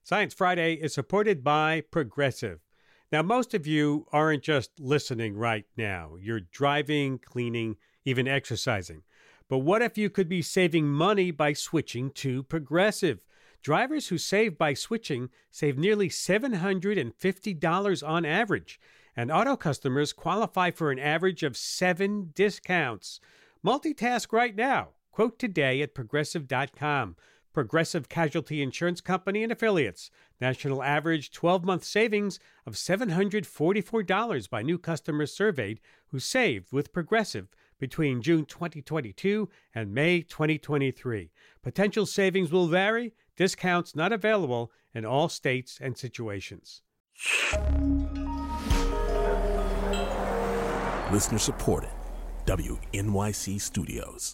Science Friday is supported by Progressive. Now, most of you aren't just listening right now. You're driving, cleaning, even exercising. But what if you could be saving money by switching to Progressive? Drivers who save by switching save nearly $750 on average. And auto customers qualify for an average of 7 discounts. Multitask right now. Quote today at Progressive.com. Progressive Casualty Insurance Company and Affiliates. National average 12-month savings of $744 by new customers surveyed who saved with Progressive between June 2022 and May 2023. Potential savings will vary. Discounts not available in all states and situations. Listener supported. WNYC Studios.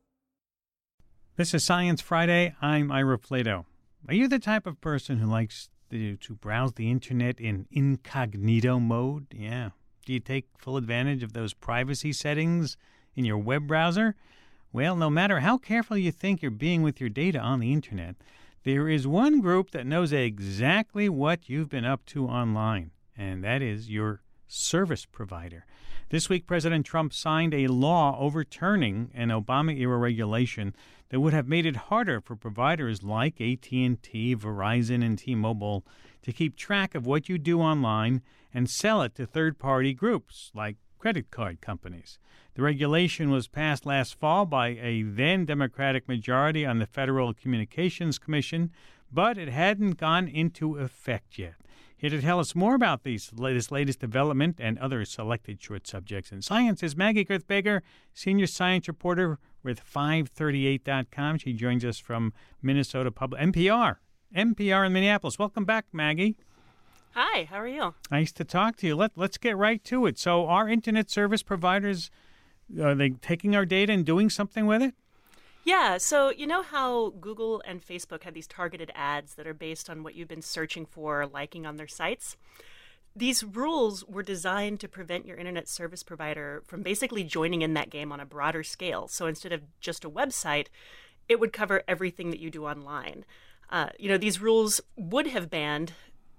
This is Science Friday. I'm Ira Plato. Are you the type of person who likes to browse the internet in incognito mode? Yeah. Do you take full advantage of those privacy settings in your web browser? Well, no matter how careful you think you're being with your data on the internet, there is one group that knows exactly what you've been up to online, and that is your service provider. This week, President Trump signed a law overturning an Obama-era regulation that would have made it harder for providers like AT&T, Verizon, and T-Mobile to keep track of what you do online and sell it to third-party groups like credit card companies. The regulation was passed last fall by a then Democratic majority on the Federal Communications Commission, but it hadn't gone into effect yet. Here to tell us more about this latest development and other selected short subjects in science is Maggie Girth-Baker, senior science reporter with 538.com. She joins us from Minnesota Public NPR in Minneapolis. Welcome back, Maggie. Hi, how are you? Nice to talk to you. Let's get right to it. So are internet service providers, are they taking our data and doing something with it? Yeah, so you know how Google and Facebook have these targeted ads that are based on what you've been searching for or liking on their sites? These rules were designed to prevent your internet service provider from basically joining in that game on a broader scale. So instead of just a website, it would cover everything that you do online. These rules would have banned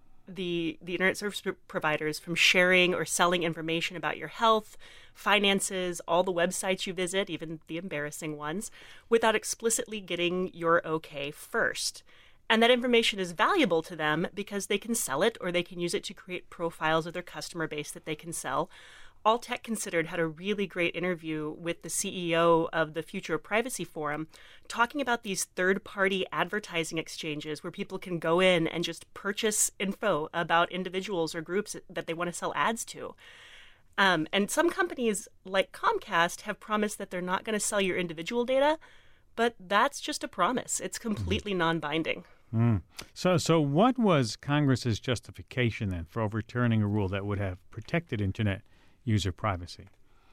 the internet service providers from sharing or selling information about your health, finances, all the websites you visit, even the embarrassing ones, without explicitly getting your okay first. And that information is valuable to them because they can sell it or they can use it to create profiles of their customer base that they can sell. All Tech Considered had a really great interview with the CEO of the Future of Privacy Forum talking about these third-party advertising exchanges where people can go in and just purchase info about individuals or groups that they want to sell ads to. And some companies like Comcast have promised that they're not going to sell your individual data, but that's just a promise. It's completely non-binding. So what was Congress's justification then for overturning a rule that would have protected internet user privacy?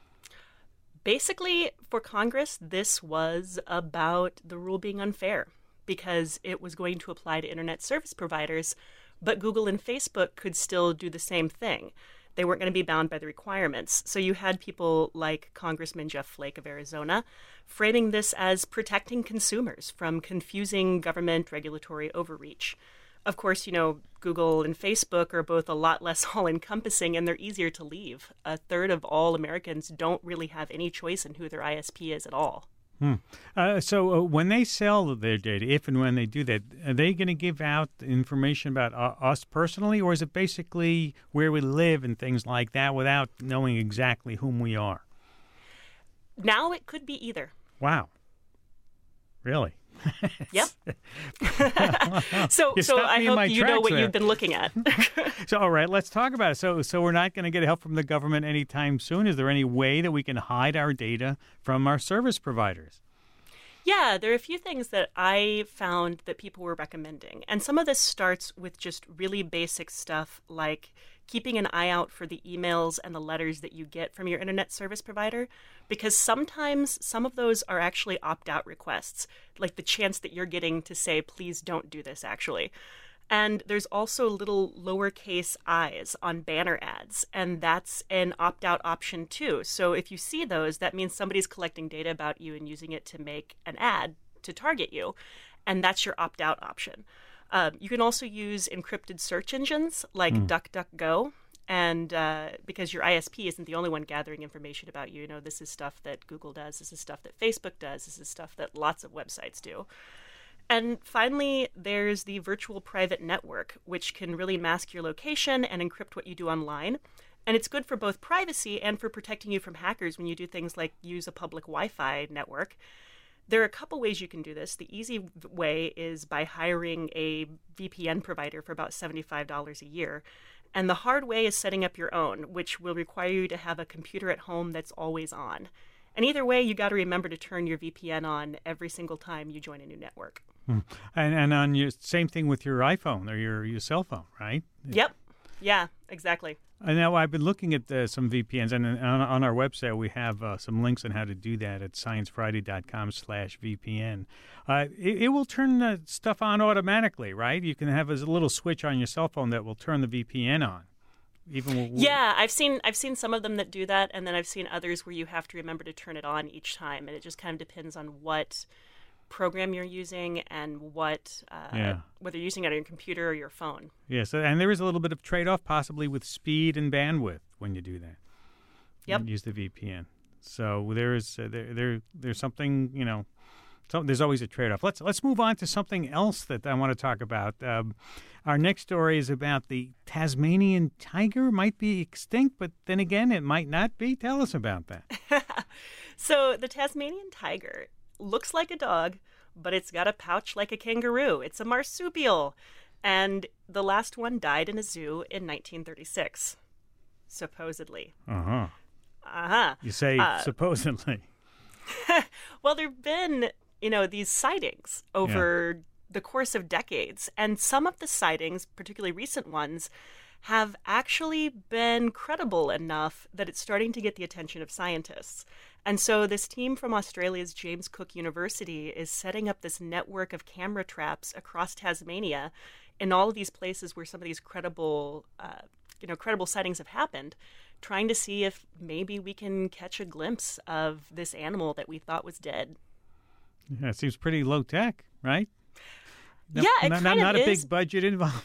Basically, for Congress, this was about the rule being unfair because it was going to apply to internet service providers, but Google and Facebook could still do the same thing. They weren't going to be bound by the requirements. So you had people like Congressman Jeff Flake of Arizona framing this as protecting consumers from confusing government regulatory overreach. Of course, Google and Facebook are both a lot less all-encompassing, and they're easier to leave. A third of all Americans don't really have any choice in who their ISP is at all. So when they sell their data, if and when they do that, are they going to give out information about us personally, or is it basically where we live and things like that without knowing exactly whom we are? Now it could be either. Wow. Really? Yep. So I hope you know what you've been looking at. So, all right, let's talk about it. So we're not going to get help from the government anytime soon. Is there any way that we can hide our data from our service providers? Yeah, there are a few things that I found that people were recommending. And some of this starts with just really basic stuff like keeping an eye out for the emails and the letters that you get from your internet service provider, because sometimes some of those are actually opt-out requests, like the chance that you're getting to say, please don't do this, actually. And there's also little lowercase i's on banner ads, and that's an opt-out option too. So if you see those, that means somebody's collecting data about you and using it to make an ad to target you, and that's your opt-out option. You can also use encrypted search engines like DuckDuckGo. And because your ISP isn't the only one gathering information about you, this is stuff that Google does, this is stuff that Facebook does, this is stuff that lots of websites do. And finally, there's the virtual private network, which can really mask your location and encrypt what you do online. And it's good for both privacy and for protecting you from hackers when you do things like use a public Wi-Fi network. There are a couple ways you can do this. The easy way is by hiring a VPN provider for about $75 a year. And the hard way is setting up your own, which will require you to have a computer at home that's always on. And either way, you got to remember to turn your VPN on every single time you join a new network. And on your same thing with your iPhone or your cell phone, right? Yep. Yeah, exactly. And now I've been looking at some VPNs, and on our website we have some links on how to do that at sciencefriday.com/VPN. It will turn stuff on automatically, right? You can have a little switch on your cell phone that will turn the VPN on. Yeah, I've seen some of them that do that, and then I've seen others where you have to remember to turn it on each time, and it just kind of depends on what program you're using and whether you're using it on your computer or your phone. Yes, and there is a little bit of trade-off possibly with speed and bandwidth when you do that. Yep. Use the VPN. So there's something, there's always a trade-off. Let's move on to something else that I want to talk about. Our next story is about the Tasmanian tiger. Might be extinct, but then again, it might not be. Tell us about that. So the Tasmanian tiger looks like a dog, but it's got a pouch like a kangaroo. It's a marsupial. And the last one died in a zoo in 1936, supposedly. Uh-huh. Uh-huh. You say supposedly. Well, there have been, these sightings over the course of decades. And some of the sightings, particularly recent ones, have actually been credible enough that it's starting to get the attention of scientists. And so this team from Australia's James Cook University is setting up this network of camera traps across Tasmania in all of these places where some of these credible sightings have happened, trying to see if maybe we can catch a glimpse of this animal that we thought was dead. Yeah, it seems pretty low tech, right? Yeah, it kind of is. Not a big budget involved.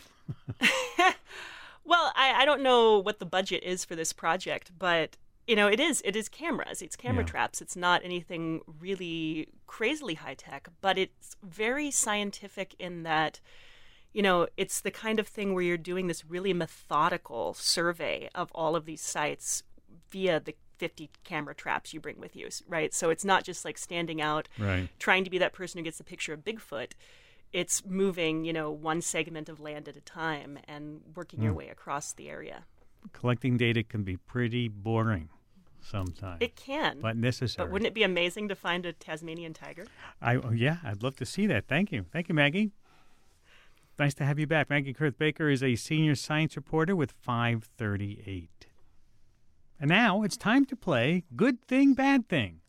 Well, I don't know what the budget is for this project, but it is cameras. It's camera traps. It's not anything really crazily high tech, but it's very scientific in that, it's the kind of thing where you're doing this really methodical survey of all of these sites via the 50 camera traps you bring with you, right? So it's not just like standing out, trying to be that person who gets a picture of Bigfoot. It's moving, one segment of land at a time and working your way across the area. Collecting data can be pretty boring sometimes. It can. But necessary. But wouldn't it be amazing to find a Tasmanian tiger? I'd love to see that. Thank you. Thank you, Maggie. Nice to have you back. Maggie Kurth-Baker is a senior science reporter with 538. And now it's time to play Good Thing, Bad Thing.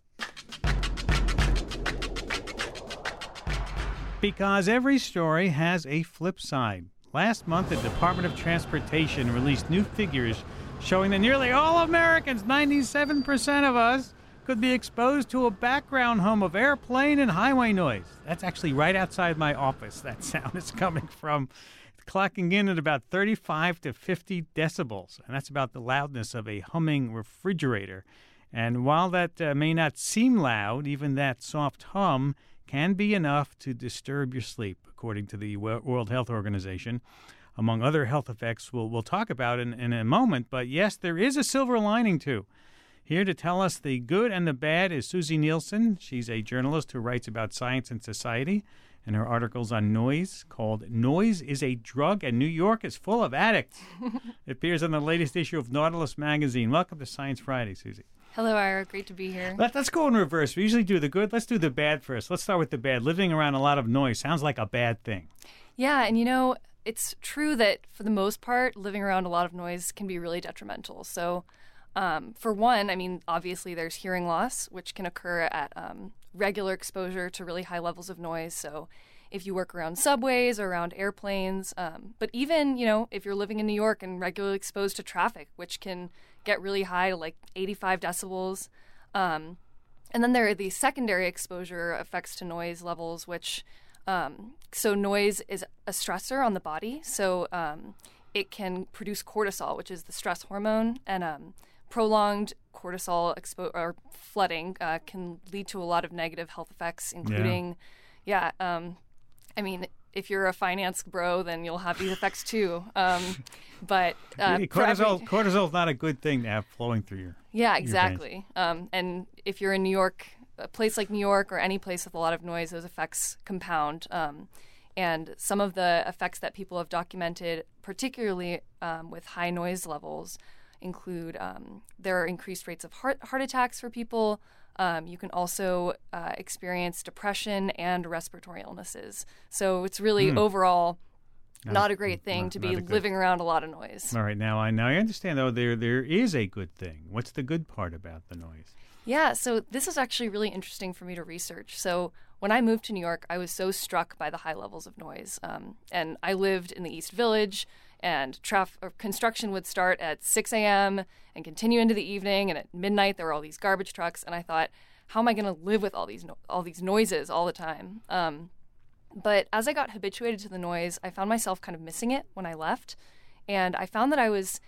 Because every story has a flip side. Last month, the Department of Transportation released new figures showing that nearly all Americans, 97% of us, could be exposed to a background hum of airplane and highway noise. That's actually right outside my office, that sound is coming from. Clocking in at about 35 to 50 decibels, and that's about the loudness of a humming refrigerator. And while that may not seem loud, even that soft hum can be enough to disturb your sleep, according to the World Health Organization. Among other health effects we'll talk about in a moment, but yes, there is a silver lining too. Here to tell us the good and the bad is Susie Nielsen. She's a journalist who writes about science and society, and her articles on noise called Noise is a Drug and New York is Full of Addicts. It appears in the latest issue of Nautilus magazine. Welcome to Science Friday, Susie. Hello, Ira. Great to be here. Let's go in reverse. We usually do the good. Let's do the bad first. Let's start with the bad. Living around a lot of noise sounds like a bad thing. Yeah, and it's true that for the most part, living around a lot of noise can be really detrimental. So, for one, obviously there's hearing loss, which can occur at regular exposure to really high levels of noise. So if you work around subways or around airplanes, but even, if you're living in New York and regularly exposed to traffic, which can get really high to like 85 decibels. And then there are the secondary exposure effects to noise levels, which So noise is a stressor on the body. So it can produce cortisol, which is the stress hormone, and prolonged cortisol or flooding can lead to a lot of negative health effects, including, I mean, if you're a finance bro, then you'll have these effects too. But cortisol is not a good thing to have flowing through your exactly. And if you're in New York, a place like New York or any place with a lot of noise, those effects compound. And some of the effects that people have documented, particularly with high noise levels, include there are increased rates of heart attacks for people. You can also experience depression and respiratory illnesses. So it's really overall not a great thing to be living around a lot of noise. All right. Now I understand, though, there is a good thing. What's the good part about the noise? Yeah, so this is actually really interesting for me to research. So when I moved to New York, I was so struck by the high levels of noise. And I lived in the East Village, and construction would start at 6 a.m. and continue into the evening. And at midnight, there were all these garbage trucks. And I thought, how am I going to live with all these noises all the time? But as I got habituated to the noise, I found myself kind of missing it when I left. And I found that I was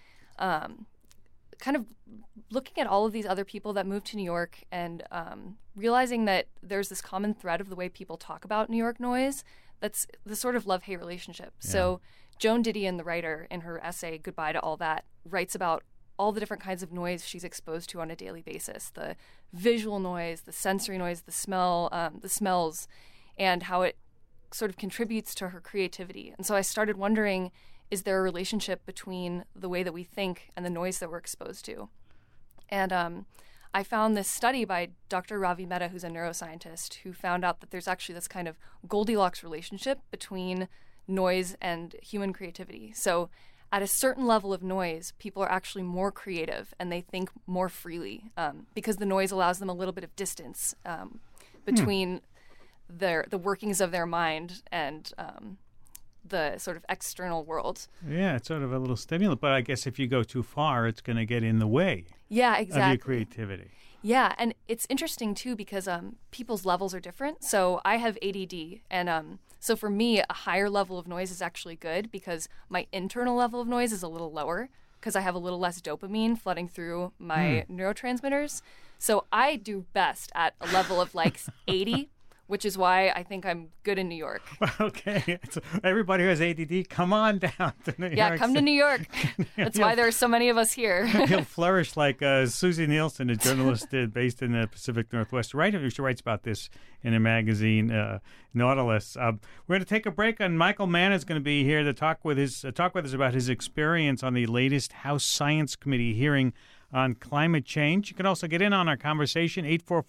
kind of looking at all of these other people that moved to New York and realizing that there's this common thread of the way people talk about New York noise that's the sort of love-hate relationship. Yeah. So Joan Didion, the writer, in her essay Goodbye to All That, writes about all the different kinds of noise she's exposed to on a daily basis: the visual noise, the sensory noise, the smells, and how it sort of contributes to her creativity. And so I started wondering, is there a relationship between the way that we think and the noise that we're exposed to? And I found this study by Dr. Ravi Mehta, who's a neuroscientist, who found out that there's actually this kind of Goldilocks relationship between noise and human creativity. So at a certain level of noise, people are actually more creative and they think more freely because the noise allows them a little bit of distance between the workings of their mind and the sort of external world. Yeah, it's sort of a little stimulant, but I guess if you go too far, it's going to get in the way of your creativity. Yeah, and it's interesting, too, because people's levels are different. So I have ADD, and so for me, a higher level of noise is actually good because my internal level of noise is a little lower because I have a little less dopamine flooding through my neurotransmitters. So I do best at a level of like 80, which is why I think I'm good in New York. Okay. So everybody who has ADD, come on down to New York. Yeah, come to New York. That's why there are so many of us here. He'll flourish like Susie Nielsen, a journalist based in the Pacific Northwest. She writes about this in a magazine, Nautilus. We're going to take a break, and Michael Mann is going to be here to talk with us about his experience on the latest House Science Committee hearing on climate change. You can also get in on our conversation.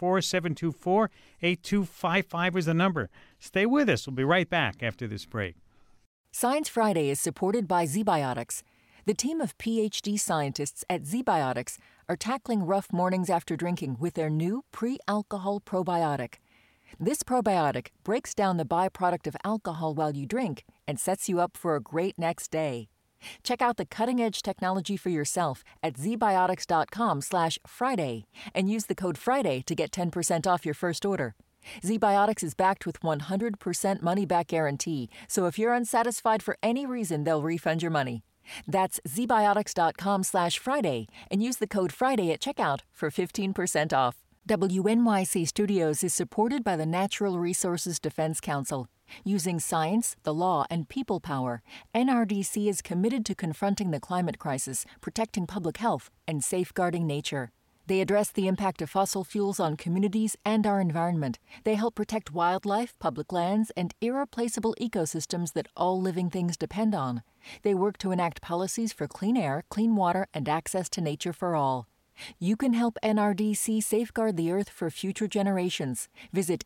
844-724-8255 is the number. Stay with us. We'll be right back after this break. Science Friday is supported by ZBiotics. The team of PhD scientists at ZBiotics are tackling rough mornings after drinking with their new pre-alcohol probiotic. This probiotic breaks down the byproduct of alcohol while you drink and sets you up for a great next day. Check out the cutting-edge technology for yourself at zbiotics.com/Friday and use the code Friday to get 10% off your first order. ZBiotics is backed with 100% money-back guarantee, so if you're unsatisfied for any reason, they'll refund your money. That's zbiotics.com/Friday and use the code Friday at checkout for 15% off. WNYC Studios is supported by the Natural Resources Defense Council. Using science, the law, and people power, NRDC is committed to confronting the climate crisis, protecting public health, and safeguarding nature. They address the impact of fossil fuels on communities and our environment. They help protect wildlife, public lands, and irreplaceable ecosystems that all living things depend on. They work to enact policies for clean air, clean water, and access to nature for all. You can help NRDC safeguard the Earth for future generations. Visit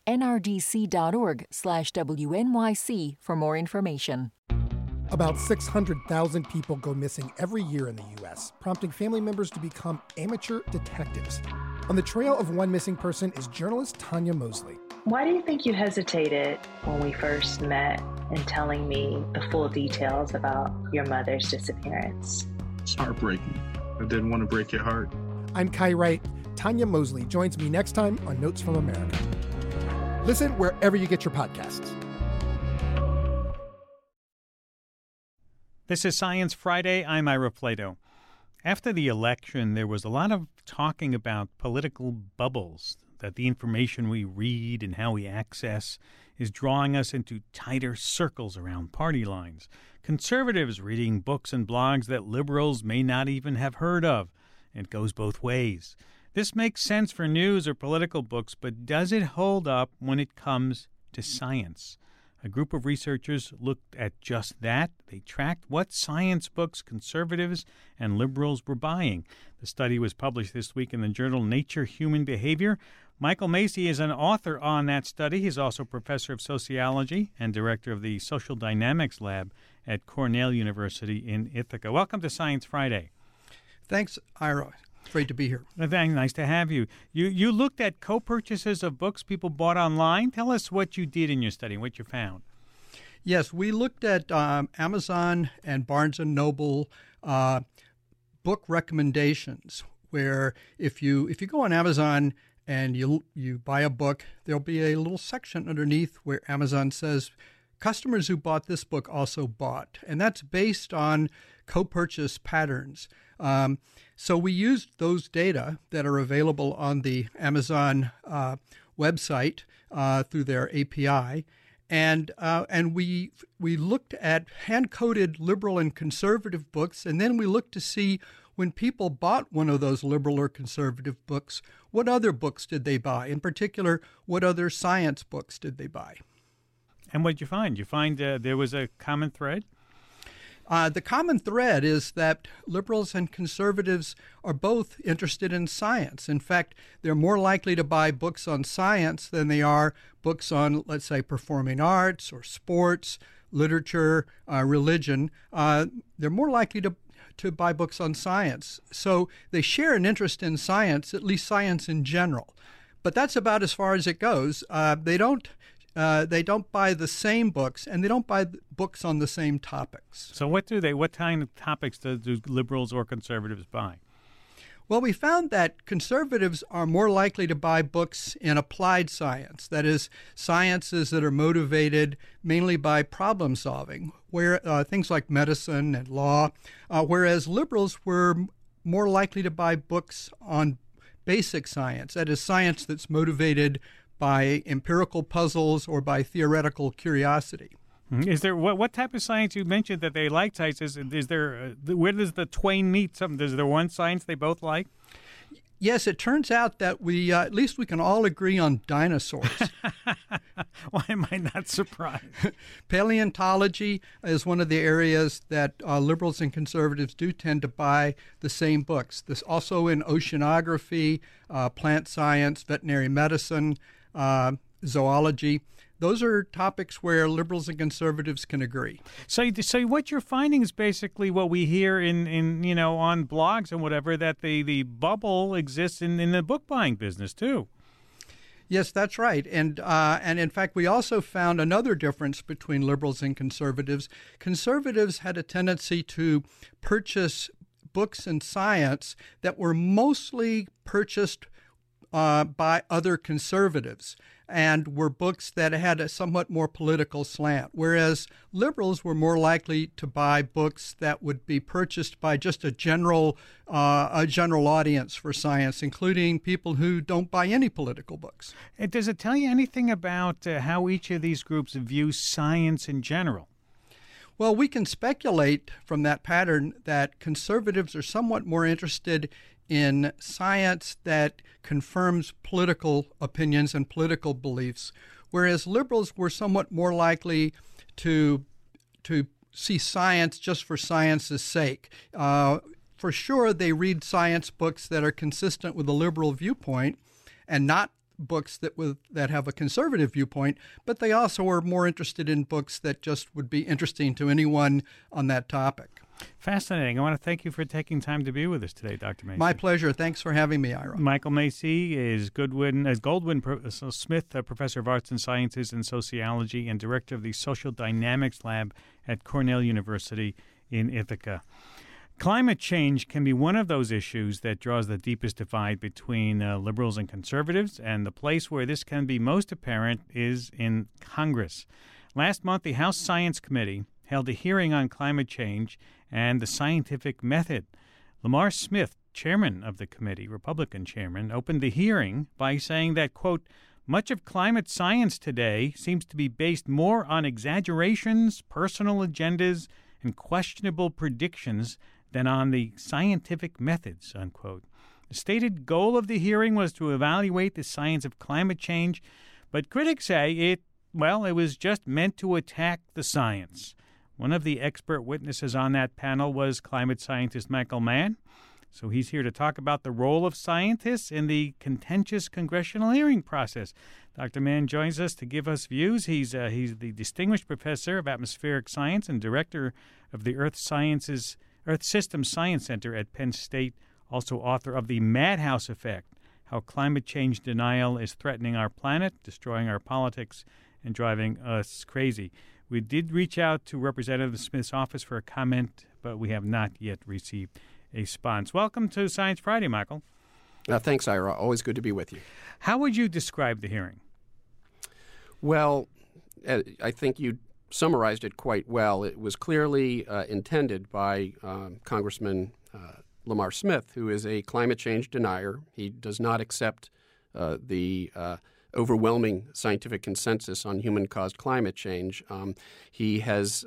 nrdc.org/WNYC for more information. About 600,000 people go missing every year in the U.S., prompting family members to become amateur detectives. On the trail of one missing person is journalist Tanya Mosley. Why do you think you hesitated when we first met in telling me the full details about your mother's disappearance? It's heartbreaking. I didn't want to break your heart. I'm Kai Wright. Tanya Mosley joins me next time on Notes from America. Listen wherever you get your podcasts. This is Science Friday. I'm Ira Plato. After the election, there was a lot of talking about political bubbles, that the information we read and how we access is drawing us into tighter circles around party lines. Conservatives reading books and blogs that liberals may not even have heard of. It goes both ways. This makes sense for news or political books, but does it hold up when it comes to science? A group of researchers looked at just that. They tracked what science books conservatives and liberals were buying. The study was published this week in the journal Nature Human Behavior. Michael Macy is an author on that study. He's also professor of sociology and director of the Social Dynamics Lab at Cornell University in Ithaca. Welcome to Science Friday. Thanks, Ira. Great to be here. Nice to have you. You looked at co-purchases of books people bought online. Tell us what you did in your study, what you found. Yes, we looked at Amazon and Barnes & Noble book recommendations, where if you go on Amazon and you buy a book, there'll be a little section underneath where Amazon says, customers who bought this book also bought. And that's based on co-purchase patterns. So we used those data that are available on the Amazon website through their API, and we looked at hand-coded liberal and conservative books, and then we looked to see when people bought one of those liberal or conservative books, what other books did they buy? In particular, what other science books did they buy? And what did you find? You find there was a common thread? The common thread is that liberals and conservatives are both interested in science. In fact, they're more likely to buy books on science than they are books on, let's say, performing arts or sports, literature, religion. They're more likely to buy books on science. So they share an interest in science, at least science in general. But that's about as far as it goes. They don't buy the same books, and they don't buy books on the same topics. So what kind of topics do liberals or conservatives buy? Well, we found that conservatives are more likely to buy books in applied science, that is, sciences that are motivated mainly by problem solving, where things like medicine and law, whereas liberals were more likely to buy books on basic science, that is, science that's motivated by empirical puzzles or by theoretical curiosity. Is there what type of science? You mentioned that they like science. Is there where does the twain meet? Is there one science they both like? Yes, it turns out that we at least we can all agree on dinosaurs. Why am I not surprised? Paleontology is one of the areas that liberals and conservatives do tend to buy the same books. This also in oceanography, plant science, veterinary medicine, zoology. Those are topics where liberals and conservatives can agree. So what you're finding is basically what we hear in on blogs and whatever, that the bubble exists in the book buying business too. Yes, that's right. And in fact, we also found another difference between liberals and conservatives. Conservatives had a tendency to purchase books in science that were mostly purchased by other conservatives and were books that had a somewhat more political slant, whereas liberals were more likely to buy books that would be purchased by just a general audience for science, including people who don't buy any political books. And does it tell you anything about how each of these groups view science in general? Well, we can speculate from that pattern that conservatives are somewhat more interested in science that confirms political opinions and political beliefs, whereas liberals were somewhat more likely to see science just for science's sake. For sure, they read science books that are consistent with a liberal viewpoint and not books that have a conservative viewpoint, but they also are more interested in books that just would be interesting to anyone on that topic. Fascinating. I want to thank you for taking time to be with us today, Dr. Macy. My pleasure. Thanks for having me, Ira. Michael Macy is Goldwyn Smith, Professor of Arts and Sciences and Sociology and Director of the Social Dynamics Lab at Cornell University in Ithaca. Climate change can be one of those issues that draws the deepest divide between liberals and conservatives, and the place where this can be most apparent is in Congress. Last month, the House Science Committee held a hearing on climate change and the scientific method. Lamar Smith, chairman of the committee, Republican chairman, opened the hearing by saying that, quote, much of climate science today seems to be based more on exaggerations, personal agendas, and questionable predictions than on the scientific methods, unquote. The stated goal of the hearing was to evaluate the science of climate change, but critics say it was just meant to attack the science. One of the expert witnesses on that panel was climate scientist Michael Mann. So he's here to talk about the role of scientists in the contentious congressional hearing process. Dr. Mann joins us to give us views. He's the distinguished professor of atmospheric science and director of the Earth Systems Science Center at Penn State, also author of The Madhouse Effect, How Climate Change Denial is Threatening Our Planet, Destroying Our Politics, and Driving Us Crazy. We did reach out to Representative Smith's office for a comment, but we have not yet received a response. Welcome to Science Friday, Michael. Thanks, Ira. Always good to be with you. How would you describe the hearing? Well, I think you summarized it quite well. It was clearly intended by Congressman Lamar Smith, who is a climate change denier. He does not accept the overwhelming scientific consensus on human-caused climate change. He has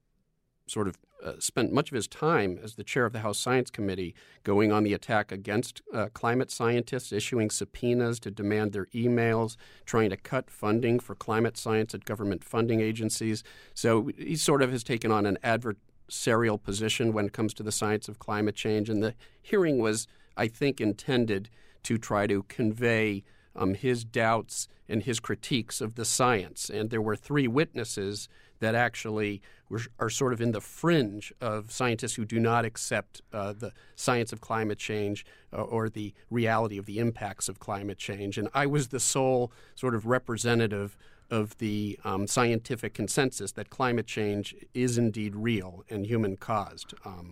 spent much of his time as the chair of the House Science Committee going on the attack against climate scientists, issuing subpoenas to demand their emails, trying to cut funding for climate science at government funding agencies. So he sort of has taken on an adversarial position when it comes to the science of climate change. And the hearing was, I think, intended to try to convey his doubts and his critiques of the science. And there were three witnesses that actually are sort of in the fringe of scientists who do not accept the science of climate change or the reality of the impacts of climate change. And I was the sole sort of representative of the scientific consensus that climate change is indeed real and human-caused.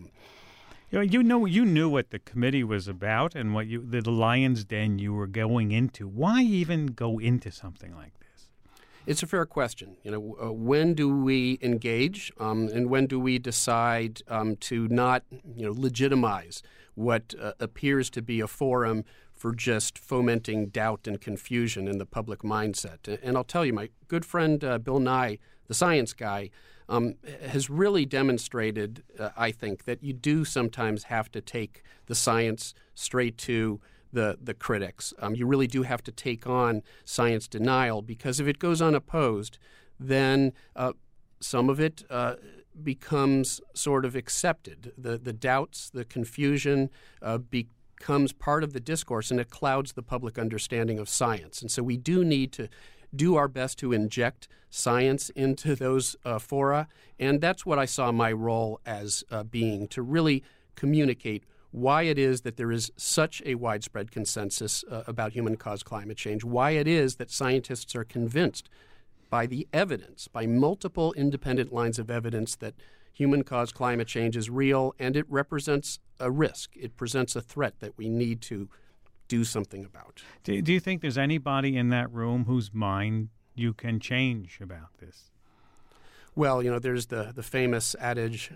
You knew what the committee was about and what the lion's den you were going into. Why even go into something like this? It's a fair question. When do we engage, and when do we decide to not, legitimize what appears to be a forum for just fomenting doubt and confusion in the public mindset? And I'll tell you, my good friend Bill Nye, the science guy, has really demonstrated, I think, that you do sometimes have to take the science straight to the critics. You really do have to take on science denial, because if it goes unopposed, then some of it becomes sort of accepted. The doubts, the confusion becomes part of the discourse, and it clouds the public understanding of science. And so we do need to do our best to inject science into those fora, and that's what I saw my role as being, to really communicate why it is that there is such a widespread consensus about human-caused climate change, why it is that scientists are convinced by the evidence, by multiple independent lines of evidence, that human-caused climate change is real and it represents a risk. It presents a threat that we need to do something about. Do you think there's anybody in that room whose mind you can change about this? Well, there's the famous adage,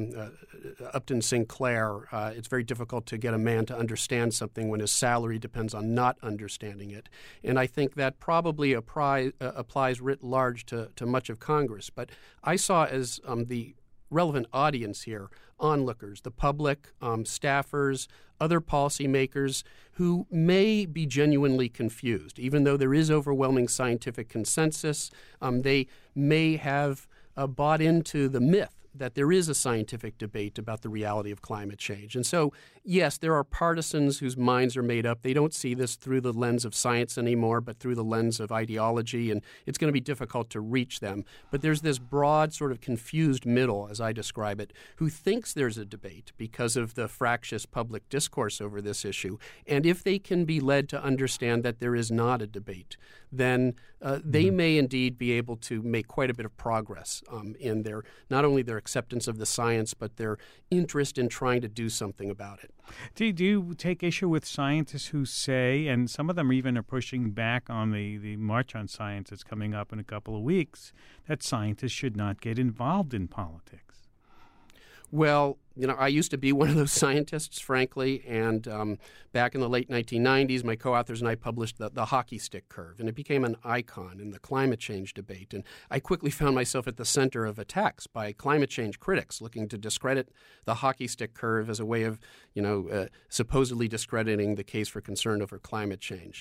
Upton Sinclair, it's very difficult to get a man to understand something when his salary depends on not understanding it. And I think that probably applies writ large to much of Congress. But I saw as the relevant audience here, onlookers, the public, staffers, other policymakers who may be genuinely confused. Even though there is overwhelming scientific consensus, they may have bought into the myth that there is a scientific debate about the reality of climate change. And so, yes, there are partisans whose minds are made up. They don't see this through the lens of science anymore, but through the lens of ideology, and it's going to be difficult to reach them. But there's this broad sort of confused middle, as I describe it, who thinks there's a debate because of the fractious public discourse over this issue. And if they can be led to understand that there is not a debate, then they may indeed be able to make quite a bit of progress in not only their acceptance of the science, but their interest in trying to do something about it. Do you take issue with scientists who say, and some of them even are pushing back on the March on Science that's coming up in a couple of weeks, that scientists should not get involved in politics? Well, I used to be one of those scientists, frankly, and back in the late 1990s, my co-authors and I published the hockey stick curve, and it became an icon in the climate change debate. And I quickly found myself at the center of attacks by climate change critics looking to discredit the hockey stick curve as a way of, supposedly discrediting the case for concern over climate change.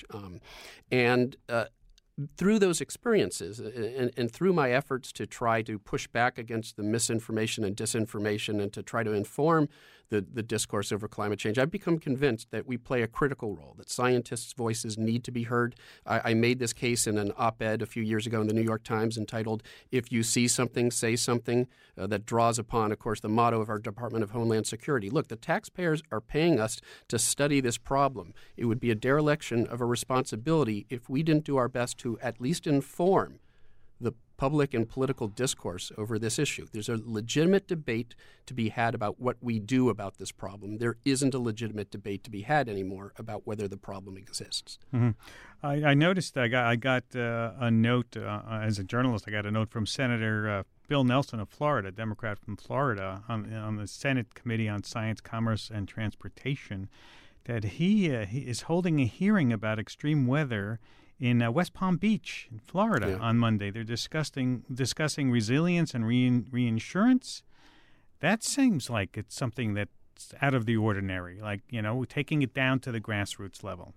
Through those experiences and through my efforts to try to push back against the misinformation and disinformation and to try to inform the discourse over climate change, I've become convinced that we play a critical role, that scientists' voices need to be heard. I made this case in an op-ed a few years ago in the New York Times entitled, "If You See Something, Say Something," that draws upon, of course, the motto of our Department of Homeland Security. Look, the taxpayers are paying us to study this problem. It would be a dereliction of a responsibility if we didn't do our best to at least inform the public and political discourse over this issue. There's a legitimate debate to be had about what we do about this problem. There isn't a legitimate debate to be had anymore about whether the problem exists. Mm-hmm. I noticed I got a note as a journalist. I got a note from Senator Bill Nelson of Florida, Democrat from Florida, on the Senate Committee on Science, Commerce, and Transportation, that he is holding a hearing about extreme weather in West Palm Beach, in Florida, on Monday. They're discussing resilience and reinsurance. That seems like it's something that's out of the ordinary, like, taking it down to the grassroots level.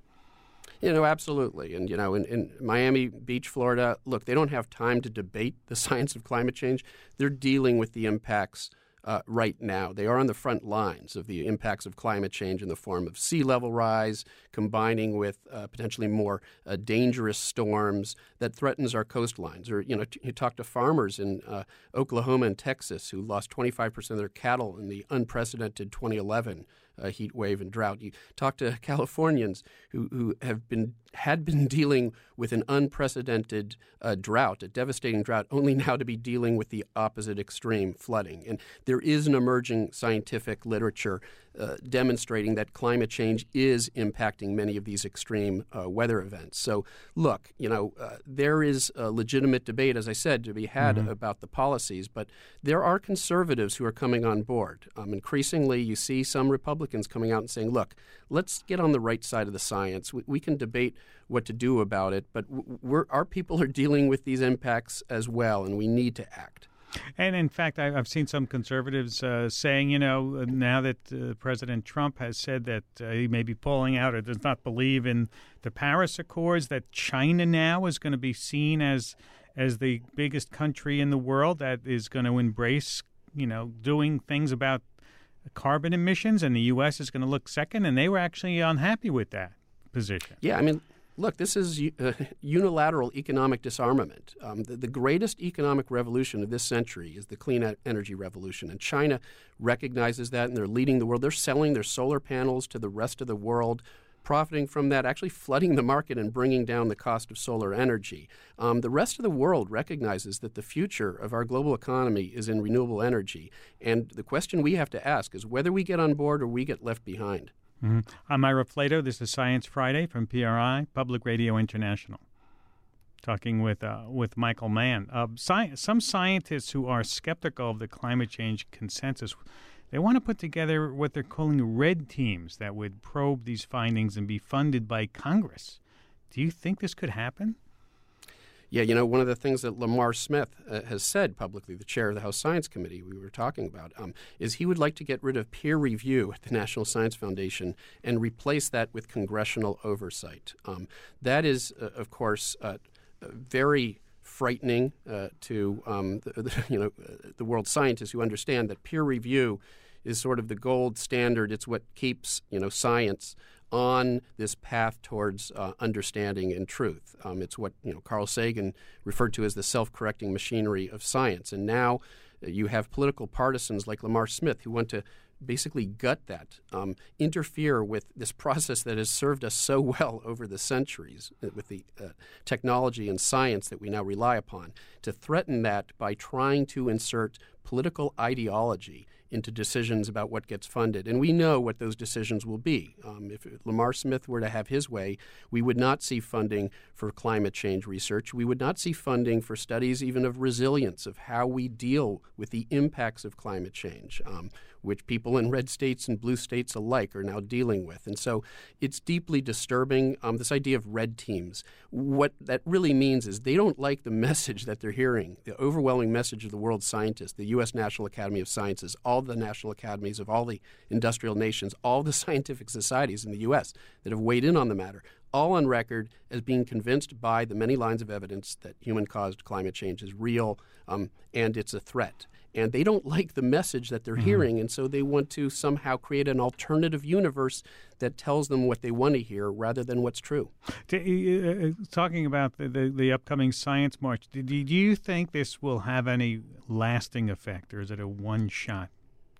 Absolutely. And, in Miami Beach, Florida, look, they don't have time to debate the science of climate change. They're dealing with the impacts right now. They are on the front lines of the impacts of climate change in the form of sea level rise, combining with potentially more dangerous storms that threatens our coastlines. Or, you talk to farmers in Oklahoma and Texas who lost 25% of their cattle in the unprecedented 2011 heat wave and drought. You talk to Californians who had been dealing with an unprecedented drought, a devastating drought, only now to be dealing with the opposite extreme, flooding. And there is an emerging scientific literature demonstrating that climate change is impacting many of these extreme weather events. So, look, there is a legitimate debate, as I said, to be had about the policies, but there are conservatives who are coming on board. Increasingly, you see some Republicans coming out and saying, look, let's get on the right side of the science. We can debate what to do about it, but our people are dealing with these impacts as well, and we need to act. And in fact, I've seen some conservatives saying, now that President Trump has said that he may be pulling out or does not believe in the Paris Accords, that China now is going to be seen as the biggest country in the world that is going to embrace, doing things about carbon emissions, and the U.S. is going to look second. And they were actually unhappy with that position. Yeah, look, this is unilateral economic disarmament. The greatest economic revolution of this century is the clean energy revolution, and China recognizes that, and they're leading the world. They're selling their solar panels to the rest of the world, profiting from that, actually flooding the market and bringing down the cost of solar energy. The rest of the world recognizes that the future of our global economy is in renewable energy, and the question we have to ask is whether we get on board or we get left behind. Mm-hmm. I'm Ira Flato. This is Science Friday from PRI, Public Radio International. Talking with Michael Mann. Some scientists who are skeptical of the climate change consensus, they want to put together what they're calling red teams that would probe these findings and be funded by Congress. Do you think this could happen? Yeah, one of the things that Lamar Smith has said publicly, the chair of the House Science Committee we were talking about, is he would like to get rid of peer review at the National Science Foundation and replace that with congressional oversight. That is, of course, very frightening to the world scientists who understand that peer review is sort of the gold standard. It's what keeps science on this path towards understanding and truth. It's what Carl Sagan referred to as the self-correcting machinery of science. And now You have political partisans like Lamar Smith who want to basically gut that, interfere with this process that has served us so well over the centuries with the technology and science that we now rely upon, to threaten that by trying to insert political ideology into decisions about what gets funded. And we know what those decisions will be. If Lamar Smith were to have his way, we would not see funding for climate change research. We would not see funding for studies even of resilience, of how we deal with the impacts of climate change, which people in red states and blue states alike are now dealing with. And so it's deeply disturbing, this idea of red teams. What that really means is they don't like the message that they're hearing, the overwhelming message of the world scientists, the U.S. National Academy of Sciences, all the national academies of all the industrial nations, all the scientific societies in the U.S. that have weighed in on the matter, all on record as being convinced by the many lines of evidence that human-caused climate change is real and it's a threat. And they don't like the message that they're hearing, and so they want to somehow create an alternative universe that tells them what they want to hear rather than what's true. Talking about the upcoming Science March, do you think this will have any lasting effect, or is it a one-shot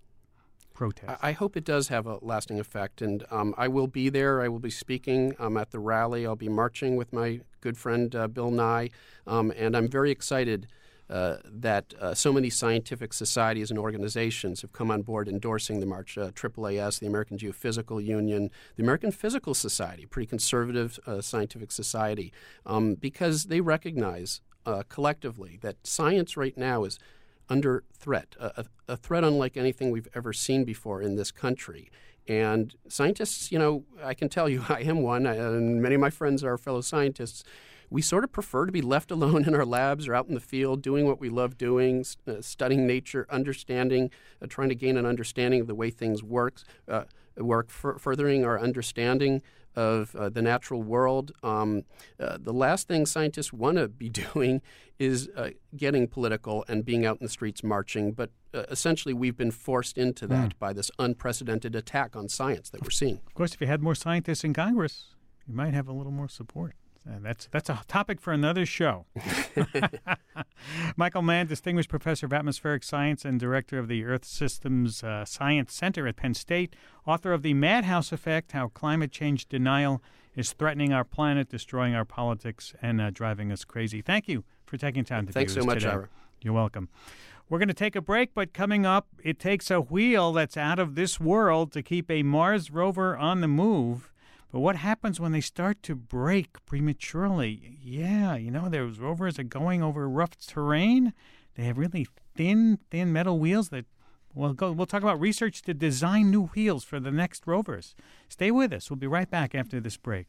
protest? I hope it does have a lasting effect, and I will be there. I will be speaking at the rally. I'll be marching with my good friend Bill Nye, and I'm very excited that so many scientific societies and organizations have come on board endorsing the march. AAAS, the American Geophysical Union, the American Physical Society, pretty conservative scientific society, because they recognize collectively that science right now is under threat, a threat unlike anything we've ever seen before in this country. And scientists, I can tell you, I am one, and many of my friends are fellow scientists. We sort of prefer to be left alone in our labs or out in the field doing what we love doing, studying nature, understanding, trying to gain an understanding of the way things work, furthering our understanding of the natural world. The last thing scientists want to be doing is getting political and being out in the streets marching. But essentially, we've been forced into that by this unprecedented attack on science that we're seeing. Of course, if you had more scientists in Congress, you might have a little more support. That's a topic for another show. Michael Mann, Distinguished Professor of Atmospheric Science and Director of the Earth Systems Science Center at Penn State, author of The Madhouse Effect, How Climate Change Denial is Threatening Our Planet, Destroying Our Politics, and Driving Us Crazy. Thank you for taking time to be with us today. Thanks so much, Ira. You're welcome. We're going to take a break, but coming up, it takes a wheel that's out of this world to keep a Mars rover on the move. But what happens when they start to break prematurely? Yeah, those rovers are going over rough terrain. They have really thin metal wheels that, we'll talk about research to design new wheels for the next rovers. Stay with us. We'll be right back after this break.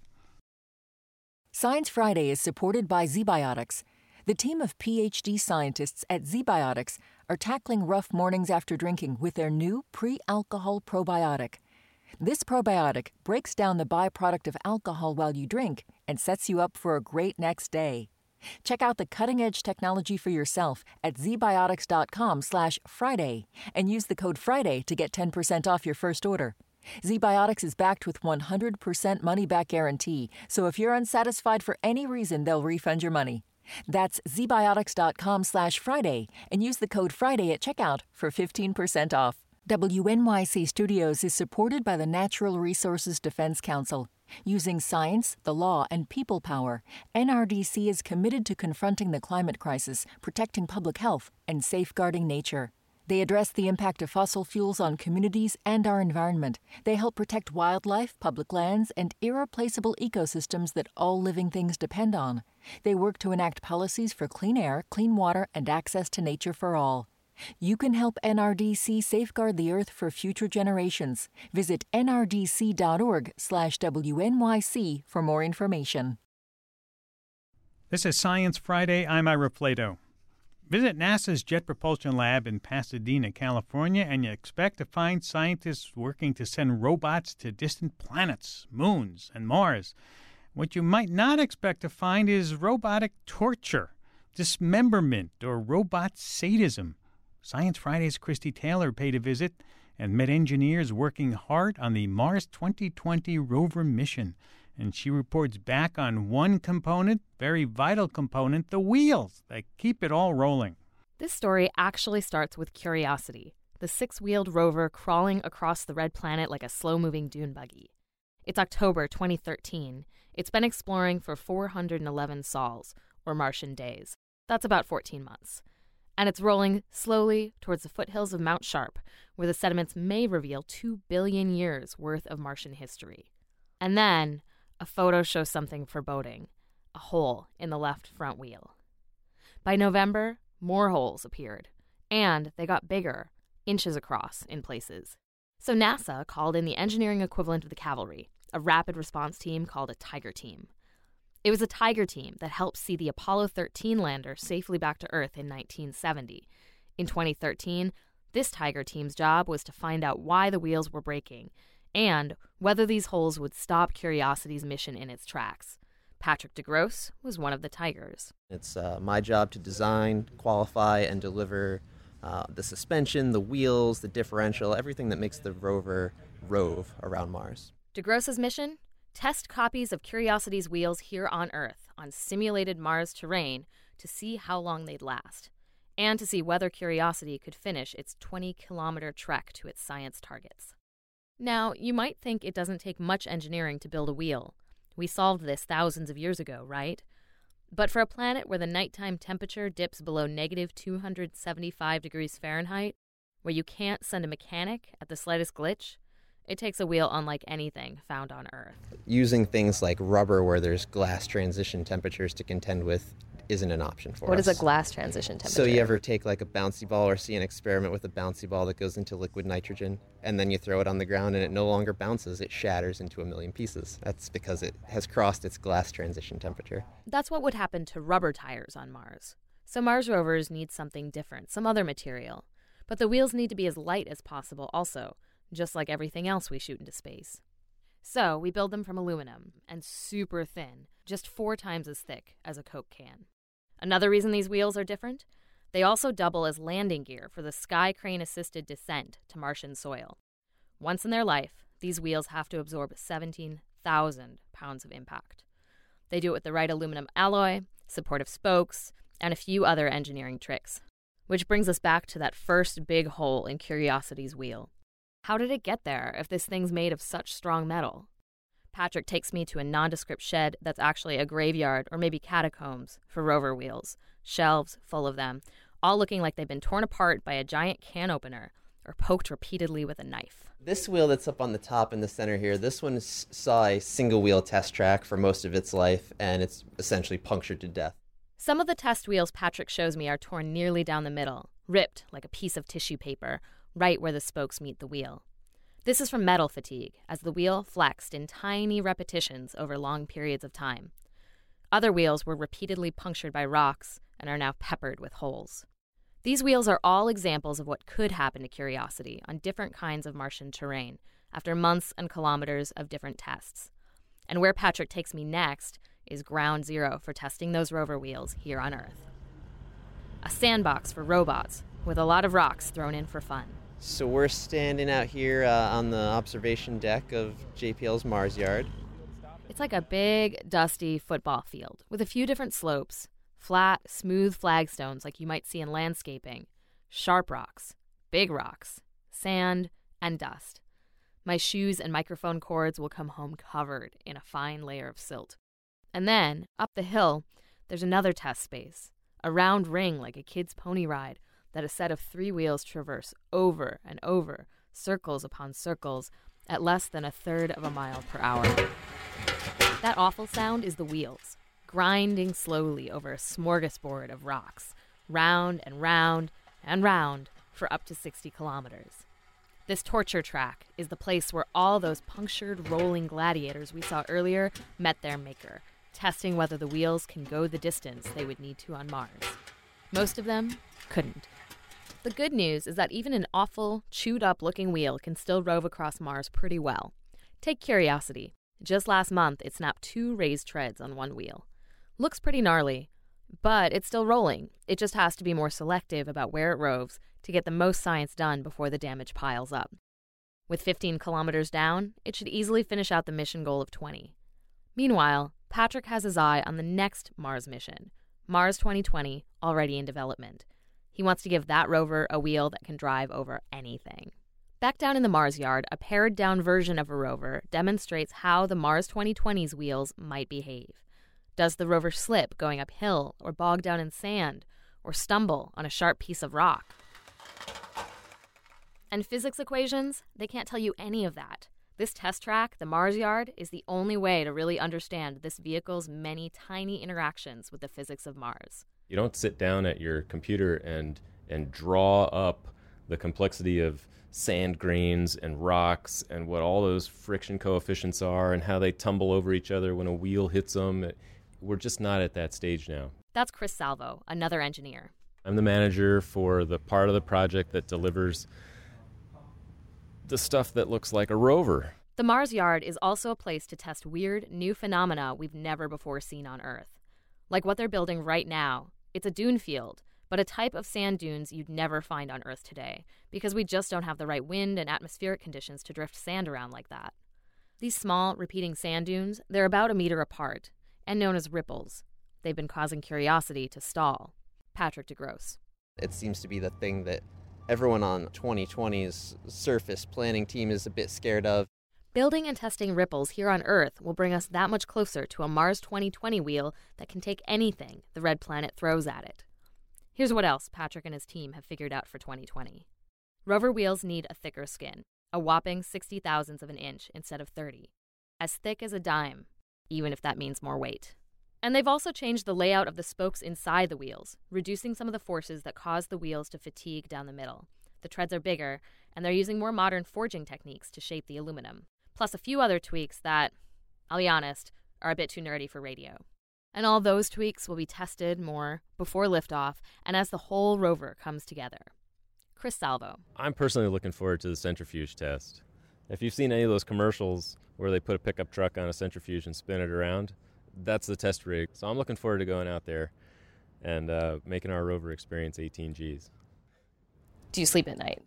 Science Friday is supported by ZBiotics. The team of PhD scientists at ZBiotics are tackling rough mornings after drinking with their new pre-alcohol probiotic. This probiotic breaks down the byproduct of alcohol while you drink and sets you up for a great next day. Check out the cutting-edge technology for yourself at zbiotics.com/Friday and use the code Friday to get 10% off your first order. ZBiotics is backed with 100% money-back guarantee, so if you're unsatisfied for any reason, they'll refund your money. That's zbiotics.com/Friday and use the code Friday at checkout for 15% off. WNYC Studios is supported by the Natural Resources Defense Council. Using science, the law, and people power, NRDC is committed to confronting the climate crisis, protecting public health, and safeguarding nature. They address the impact of fossil fuels on communities and our environment. They help protect wildlife, public lands, and irreplaceable ecosystems that all living things depend on. They work to enact policies for clean air, clean water, and access to nature for all. You can help NRDC safeguard the Earth for future generations. Visit nrdc.org/WNYC for more information. This is Science Friday. I'm Ira Flato. Visit NASA's Jet Propulsion Lab in Pasadena, California, and you expect to find scientists working to send robots to distant planets, moons, and Mars. What you might not expect to find is robotic torture, dismemberment, or robot sadism. Science Friday's Christy Taylor paid a visit and met engineers working hard on the Mars 2020 rover mission. And she reports back on one component, very vital component, the wheels that keep it all rolling. This story actually starts with Curiosity, the six-wheeled rover crawling across the red planet like a slow-moving dune buggy. It's October 2013. It's been exploring for 411 sols, or Martian days. That's about 14 months. And it's rolling slowly towards the foothills of Mount Sharp, where the sediments may reveal 2 billion years worth of Martian history. And then, a photo shows something foreboding, a hole in the left front wheel. By November, more holes appeared, and they got bigger, inches across in places. So NASA called in the engineering equivalent of the cavalry, a rapid response team called a Tiger Team. It was a Tiger Team that helped see the Apollo 13 lander safely back to Earth in 1970. In 2013, this Tiger Team's job was to find out why the wheels were breaking and whether these holes would stop Curiosity's mission in its tracks. Patrick DeGrosse was one of the Tigers. It's my job to design, qualify, and deliver the suspension, the wheels, the differential, everything that makes the rover rove around Mars. DeGrosse's mission? Test copies of Curiosity's wheels here on Earth on simulated Mars terrain to see how long they'd last, and to see whether Curiosity could finish its 20-kilometer trek to its science targets. Now, you might think it doesn't take much engineering to build a wheel. We solved this thousands of years ago, right? But for a planet where the nighttime temperature dips below negative 275 degrees Fahrenheit, where you can't send a mechanic at the slightest glitch, it takes a wheel unlike anything found on Earth. Using things like rubber where there's glass transition temperatures to contend with isn't an option for us. What is a glass transition temperature? So you ever take like a bouncy ball or see an experiment with a bouncy ball that goes into liquid nitrogen, and then you throw it on the ground and it no longer bounces, it shatters into a million pieces. That's because it has crossed its glass transition temperature. That's what would happen to rubber tires on Mars. So Mars rovers need something different, some other material. But the wheels need to be as light as possible also, just like everything else we shoot into space. So we build them from aluminum, and super thin, just 4 times as thick as a Coke can. Another reason these wheels are different? They also double as landing gear for the Sky Crane-assisted descent to Martian soil. Once in their life, these wheels have to absorb 17,000 pounds of impact. They do it with the right aluminum alloy, supportive spokes, and a few other engineering tricks. Which brings us back to that first big hole in Curiosity's wheel. How did it get there if this thing's made of such strong metal? Patrick takes me to a nondescript shed that's actually a graveyard or maybe catacombs for rover wheels, shelves full of them, all looking like they've been torn apart by a giant can opener or poked repeatedly with a knife. This wheel that's up on the top in the center here, this one saw a single wheel test track for most of its life, and it's essentially punctured to death. Some of the test wheels Patrick shows me are torn nearly down the middle, ripped like a piece of tissue paper, right where the spokes meet the wheel. This is from metal fatigue, as the wheel flexed in tiny repetitions over long periods of time. Other wheels were repeatedly punctured by rocks and are now peppered with holes. These wheels are all examples of what could happen to Curiosity on different kinds of Martian terrain after months and kilometers of different tests. And where Patrick takes me next is ground zero for testing those rover wheels here on Earth. A sandbox for robots with a lot of rocks thrown in for fun. So we're standing out here on the observation deck of JPL's Mars Yard. It's like a big, dusty football field with a few different slopes, flat, smooth flagstones like you might see in landscaping, sharp rocks, big rocks, sand, and dust. My shoes and microphone cords will come home covered in a fine layer of silt. And then, up the hill, there's another test space, a round ring like a kid's pony ride that a set of 3 wheels traverse over and over, circles upon circles, at less than 1/3 of a mile per hour. That awful sound is the wheels, grinding slowly over a smorgasbord of rocks, round and round and round for up to 60 kilometers. This torture track is the place where all those punctured, rolling gladiators we saw earlier met their maker, testing whether the wheels can go the distance they would need to on Mars. Most of them couldn't. The good news is that even an awful, chewed-up-looking wheel can still rove across Mars pretty well. Take Curiosity. Just last month, it snapped 2 raised treads on one wheel. Looks pretty gnarly, but it's still rolling. It just has to be more selective about where it roves to get the most science done before the damage piles up. With 15 kilometers down, it should easily finish out the mission goal of 20. Meanwhile, Patrick has his eye on the next Mars mission, Mars 2020, already in development. He wants to give that rover a wheel that can drive over anything. Back down in the Mars yard, a pared-down version of a rover demonstrates how the Mars 2020's wheels might behave. Does the rover slip going uphill or bog down in sand or stumble on a sharp piece of rock? And physics equations, they can't tell you any of that. This test track, the Mars yard, is the only way to really understand this vehicle's many tiny interactions with the physics of Mars. You don't sit down at your computer and draw up the complexity of sand grains and rocks and what all those friction coefficients are and how they tumble over each other when a wheel hits them. We're just not at that stage now. That's Chris Salvo, another engineer. I'm the manager for the part of the project that delivers the stuff that looks like a rover. The Mars yard is also a place to test weird, new phenomena we've never before seen on Earth. Like what they're building right now. It's a dune field, but a type of sand dunes you'd never find on Earth today, because we just don't have the right wind and atmospheric conditions to drift sand around like that. These small, repeating sand dunes, they're about 1 meter apart, and known as ripples. They've been causing curiosity to stall. Patrick DeGrosse. It seems to be the thing that everyone on 2020's surface planning team is a bit scared of. Building and testing ripples here on Earth will bring us that much closer to a Mars 2020 wheel that can take anything the red planet throws at it. Here's what else Patrick and his team have figured out for 2020. Rover wheels need a thicker skin, a whopping 60 thousandths of an inch instead of 30. As thick as a dime, even if that means more weight. And they've also changed the layout of the spokes inside the wheels, reducing some of the forces that cause the wheels to fatigue down the middle. The treads are bigger, and they're using more modern forging techniques to shape the aluminum. Plus a few other tweaks that, I'll be honest, are a bit too nerdy for radio. And all those tweaks will be tested more before liftoff and as the whole rover comes together. Chris Salvo. I'm personally looking forward to the centrifuge test. If you've seen any of those commercials where they put a pickup truck on a centrifuge and spin it around, that's the test rig. So I'm looking forward to going out there and making our rover experience 18 Gs. Do you sleep at night?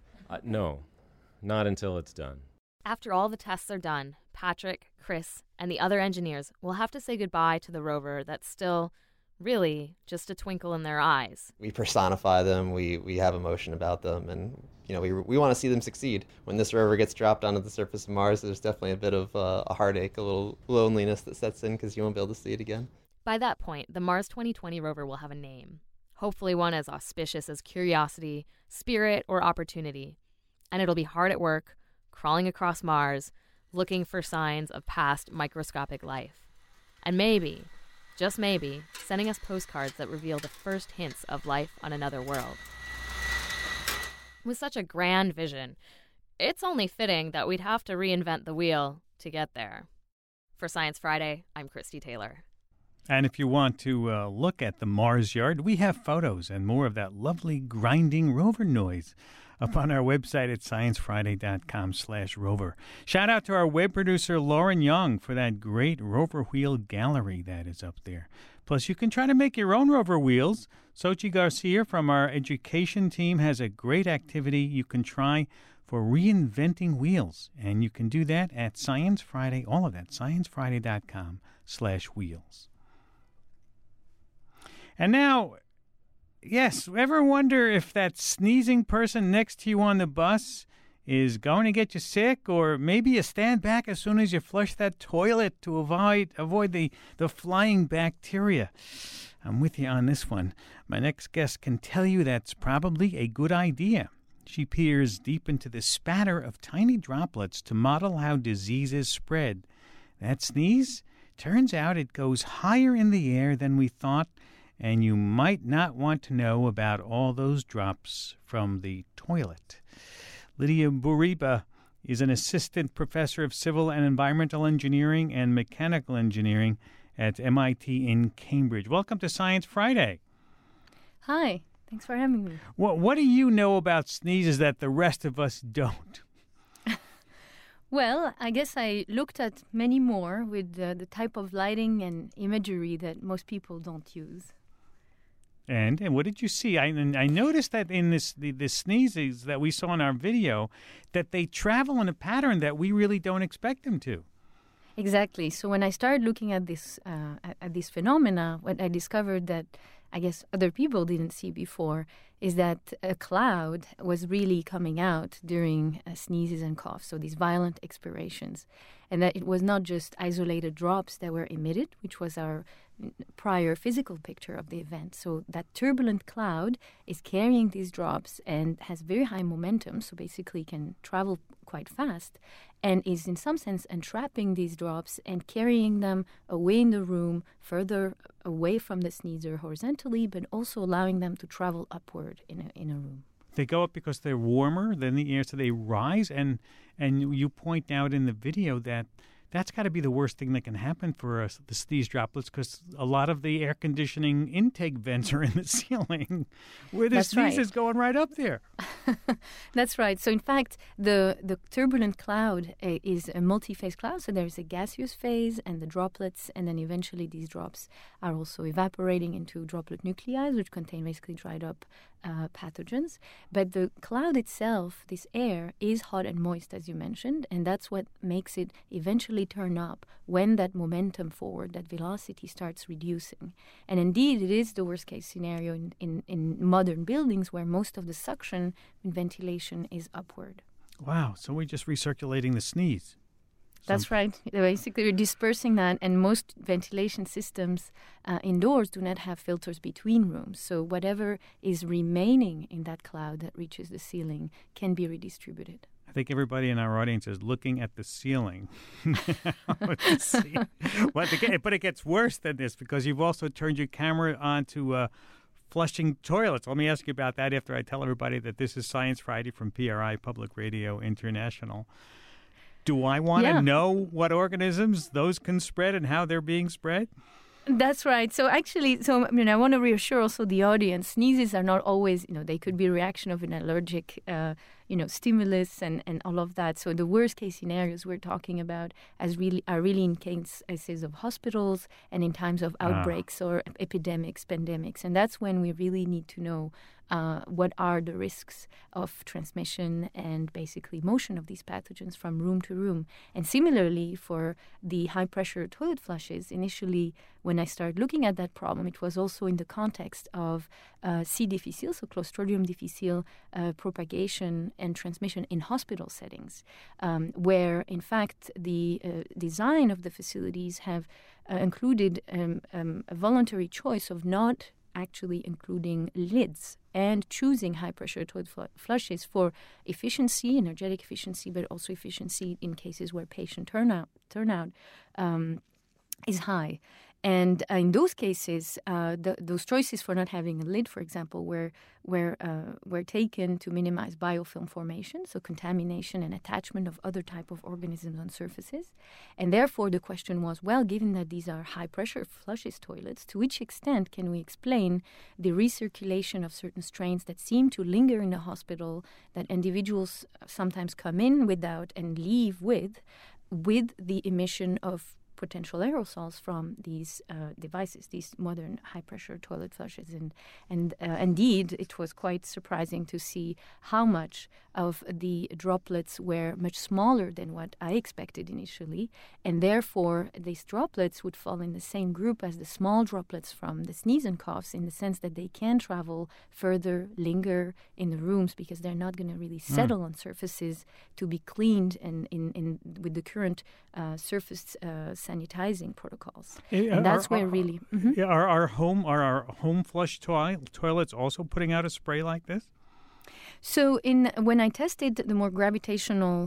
No, not until it's done. After all the tests are done, Patrick, Chris, and the other engineers will have to say goodbye to the rover that's still, really, just a twinkle in their eyes. We personify them, we have emotion about them, and we want to see them succeed. When this rover gets dropped onto the surface of Mars, there's definitely a bit of a heartache, a little loneliness that sets in because you won't be able to see it again. By that point, the Mars 2020 rover will have a name, hopefully one as auspicious as Curiosity, Spirit, or Opportunity. And it'll be hard at work, crawling across Mars, looking for signs of past microscopic life. And maybe, just maybe, sending us postcards that reveal the first hints of life on another world. With such a grand vision, it's only fitting that we'd have to reinvent the wheel to get there. For Science Friday, I'm Christy Taylor. And if you want to look at the Mars yard, we have photos and more of that lovely grinding rover noise up on our website at sciencefriday.com/rover. Shout out to our web producer, Lauren Young, for that great rover wheel gallery that is up there. Plus, you can try to make your own rover wheels. Sochi Garcia from our education team has a great activity you can try for reinventing wheels. And you can do that at Science Friday, all of that, sciencefriday.com/wheels. And now, yes, ever wonder if that sneezing person next to you on the bus is going to get you sick, or maybe you stand back as soon as you flush that toilet to avoid the flying bacteria? I'm with you on this one. My next guest can tell you that's probably a good idea. She peers deep into the spatter of tiny droplets to model how diseases spread. That sneeze? Turns out it goes higher in the air than we thought, and you might not want to know about all those drops from the toilet. Lydia Buriba is an assistant professor of civil and environmental engineering and mechanical engineering at MIT in Cambridge. Welcome to Science Friday. Hi, thanks for having me. What do you know about sneezes that the rest of us don't? Well, I guess I looked at many more with the type of lighting and imagery that most people don't use. And what did you see? I noticed that in the sneezes that we saw in our video, that they travel in a pattern that we really don't expect them to. Exactly. So when I started looking at this phenomena, what I discovered that I guess other people didn't see before is that a cloud was really coming out during sneezes and coughs, so these violent expirations, and that it was not just isolated drops that were emitted, which was our prior physical picture of the event. So that turbulent cloud is carrying these drops and has very high momentum, so basically can travel quite fast, and is in some sense entrapping these drops and carrying them away in the room, further away from the sneezer horizontally, but also allowing them to travel upward in a room. They go up because they're warmer than the air, so they rise. And you point out in the video that that's got to be the worst thing that can happen for us, these droplets, because a lot of the air conditioning intake vents are in the ceiling, where the sneeze is going right up there. That's right. So in fact, the turbulent cloud is a multi-phase cloud. So there's a gaseous phase and the droplets, and then eventually these drops are also evaporating into droplet nuclei, which contain basically dried up pathogens. But the cloud itself, this air, is hot and moist, as you mentioned, and that's what makes it eventually turn up when that momentum forward, that velocity starts reducing. And indeed, it is the worst case scenario in modern buildings where most of the suction and ventilation is upward. Wow, so we're just recirculating the sneeze. That's right. Basically, we're dispersing that, and most ventilation systems indoors do not have filters between rooms. So whatever is remaining in that cloud that reaches the ceiling can be redistributed. I think everybody in our audience is looking at the ceiling to see. But it gets worse than this, because you've also turned your camera onto flushing toilets. Let me ask you about that after I tell everybody that this is Science Friday from PRI, Public Radio International. Do I want to know what organisms those can spread and how they're being spread? That's right. So actually, I want to reassure also the audience, sneezes are not always, they could be a reaction of an allergic, stimulus and all of that. So the worst case scenarios we're talking about are really in cases of hospitals and in times of outbreaks or epidemics, pandemics. And that's when we really need to know what are the risks of transmission and basically motion of these pathogens from room to room. And similarly, for the high-pressure toilet flushes, initially when I started looking at that problem, it was also in the context of C. difficile, so Clostridium difficile propagation and transmission in hospital settings, where, in fact, the design of the facilities have included a voluntary choice of not actually including lids and choosing high-pressure toilet flushes for efficiency, energetic efficiency, but also efficiency in cases where patient turnout is high. And in those cases, those choices for not having a lid, for example, were taken to minimize biofilm formation, so contamination and attachment of other type of organisms on surfaces. And therefore, the question was, well, given that these are high-pressure flushes toilets, to which extent can we explain the recirculation of certain strains that seem to linger in the hospital, that individuals sometimes come in without and leave with the emission of potential aerosols from these devices, these modern high-pressure toilet flushes. And indeed, it was quite surprising to see how much of the droplets were much smaller than what I expected initially, and therefore these droplets would fall in the same group as the small droplets from the sneeze and coughs, in the sense that they can travel further, linger in the rooms, because they're not going to really settle on surfaces to be cleaned and with the current surface sanitizing protocols. And that's where really... Mm-hmm. Are our home flush toilets also putting out a spray like this? So when I tested the more gravitational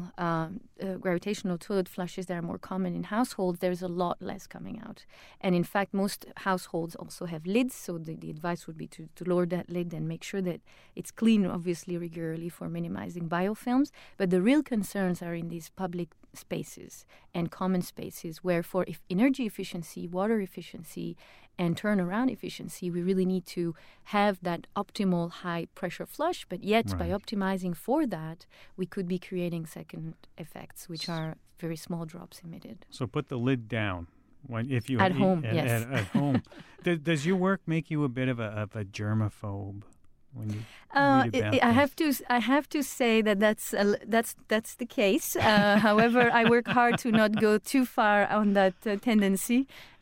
toilet flushes that are more common in households, there's a lot less coming out. And in fact, most households also have lids, so the advice would be to lower that lid and make sure that it's clean, obviously regularly, for minimizing biofilms. But the real concerns are in these public spaces and common spaces where, for energy efficiency, water efficiency, and turnaround efficiency, we really need to have that optimal high-pressure flush, but yet by optimizing for that, we could be creating second effects, which are very small drops emitted. So put the lid down if you at home. Yes, at home. Does your work make you a bit of a germaphobe? When you I have to say that's the case. However, I work hard to not go too far on that tendency,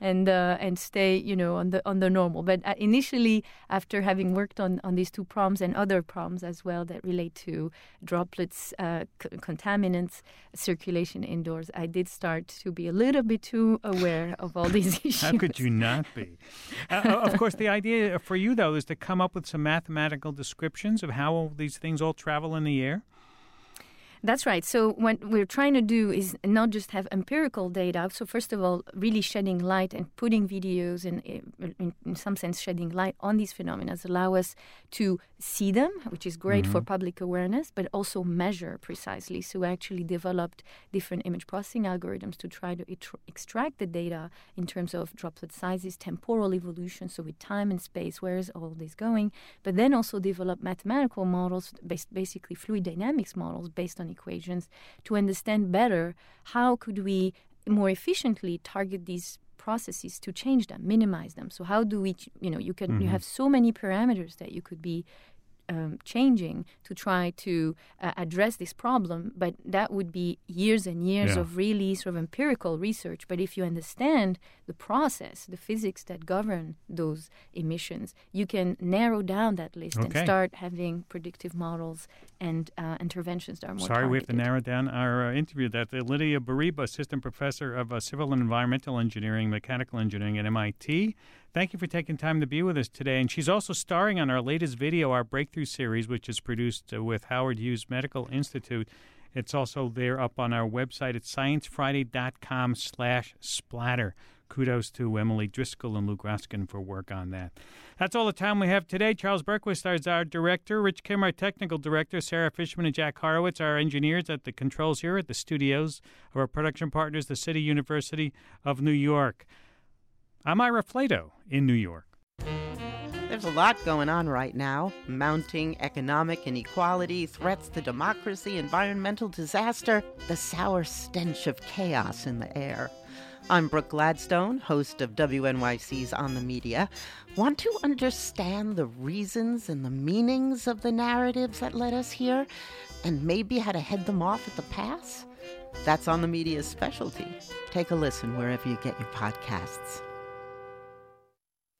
and stay, on the normal. But initially, after having worked on these two problems and other problems as well that relate to droplets, contaminants, circulation indoors, I did start to be a little bit too aware of all these issues. How could you not be? Of course, the idea for you, though, is to come up with some mathematical descriptions of how these things all travel in the air? That's right. So what we're trying to do is not just have empirical data. So first of all, really shedding light and putting videos and in some sense shedding light on these phenomena allow us to see them, which is great for public awareness, but also measure precisely. So we actually developed different image processing algorithms to try to extract the data in terms of droplet sizes, temporal evolution, so with time and space, where is all this going? But then also develop mathematical models, basically fluid dynamics models based on equations, to understand better how could we more efficiently target these processes to change them, minimize them. So how do we, you have so many parameters that you could be changing to try to address this problem, but that would be years and years of really sort of empirical research. But if you understand the process, the physics that govern those emissions, you can narrow down that list and start having predictive models and interventions that are more targeted. We have to narrow down our interview. That's Lydia Bariba, Assistant Professor of Civil and Environmental Engineering, Mechanical Engineering at MIT. Thank you for taking time to be with us today. And she's also starring on our latest video, our Breakthrough series, which is produced with Howard Hughes Medical Institute. It's also there up on our website at sciencefriday.com/splatter. Kudos to Emily Driscoll and Lou Groskin for work on that. That's all the time we have today. Charles Berquist is our director, Rich Kim, our technical director, Sarah Fishman and Jack Horowitz, our engineers at the controls here at the studios of our production partners, the City University of New York. I'm Ira Flato in New York. There's a lot going on right now. Mounting economic inequality, threats to democracy, environmental disaster, the sour stench of chaos in the air. I'm Brooke Gladstone, host of WNYC's On the Media. Want to understand the reasons and the meanings of the narratives that led us here, and maybe how to head them off at the pass? That's On the Media's specialty. Take a listen wherever you get your podcasts.